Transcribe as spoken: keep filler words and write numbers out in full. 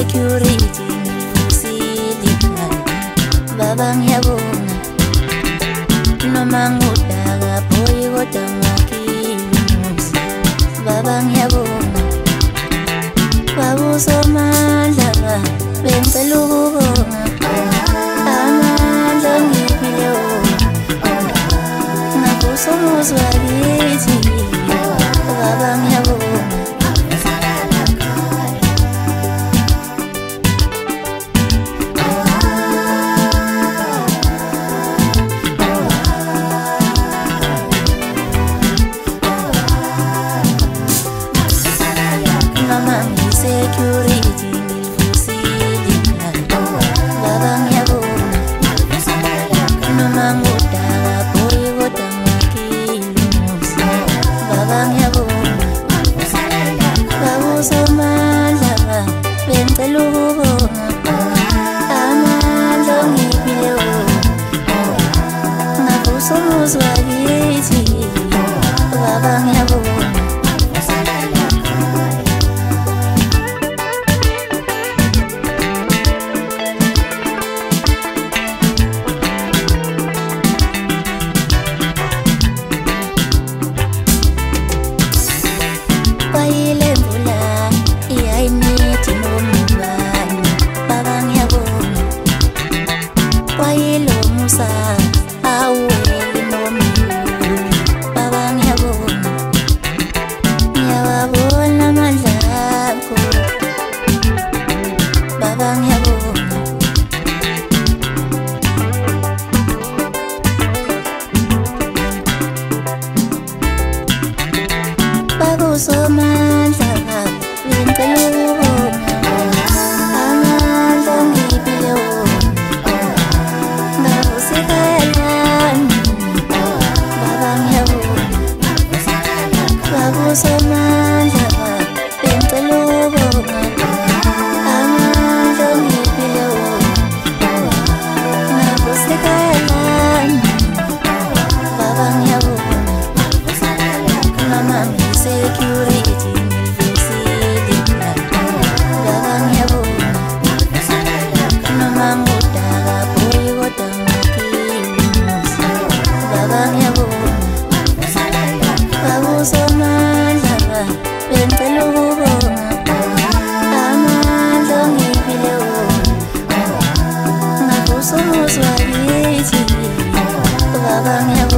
security ngivusile baba ngiyabonga noma ngudaka boy kodwa ngakhimuzi baba ngiyabonga baba usomandla bengicela ukubonga amandla ngiphiwe ngakuzwa kithi baba ngiyabonga security ngivusile baba ngiyabonga noma ngudaka boy kodwa ngakhimuzi baba ngiyabonga baba usomandla bengicela ukubonga amandla ngiphiwe ngakuzwa kithi baba ngiyabonga usomandla bengicela ukubonga amandla ngiphiwe ngakusikalani baba ngiyabonga baba usomandla bengicela ukubonga amandla ngiphiwe ngakusikalani baba ngiyabonga security ngivusile baba ngiyabonga noma ngudaka boy kodwa ngakhimuzi baba ngiyabonga baba usomandla bengicela ukubonga amandla ngiphiwe ngakuzwa kithi baba ngiyabonga